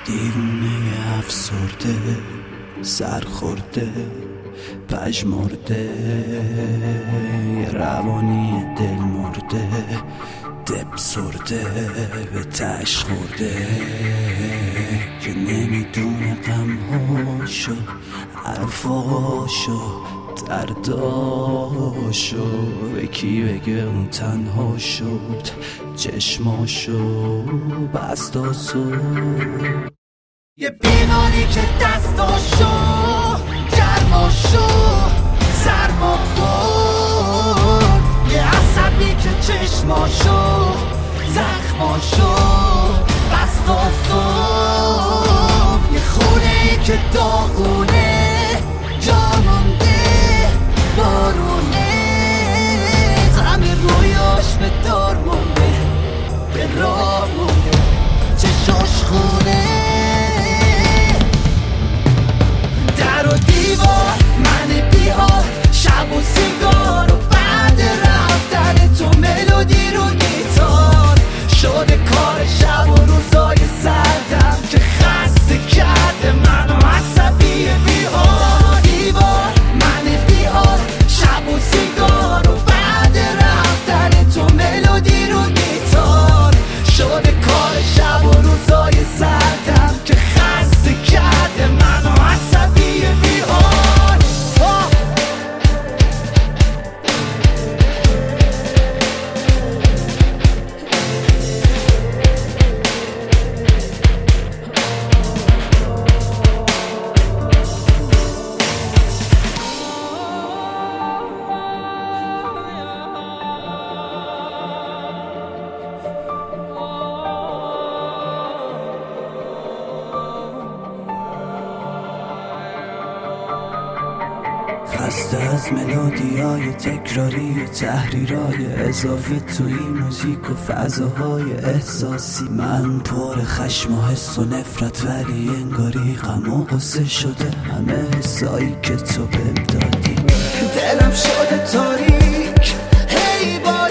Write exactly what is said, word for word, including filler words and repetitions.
دیرونه افسرده سرخورده پژمرده روانی دل مرده دب سرده به تش خورده که نمیدونه غمهاشو حرفاشو درداشو به کی بگه اون تنها شد چشماشو بستاسو یه بیماری که دستاشو گرماشو سرما برد، یه عصبی که چشماشو زخماشو بستاسو، یه خونه ای که داغونه جامونده بارونه غمی رویاش به دار مونده به راه مونده چشاش خونه در و دیوار من بیار شب و سیگار و بعد رفتن تو ملودی رو گیتار شده کار شب و روزای سردم که خسته کرده منو عصبی بیار دیوار من بیار شب و سیگار و بعد رفتن تو ملودی رو گیتار شده کار شب و روزای سردم که خسته کرده منو عصبی بیار خسته از ملودیای تکراری و تحریرای اضافه توی موزیک و فضاهای احساسی من پر خشم و حس و نفرت ولی انگاری غم و غصه شده همه حسایی که تو بهم دادی دلم شده تاریک هی با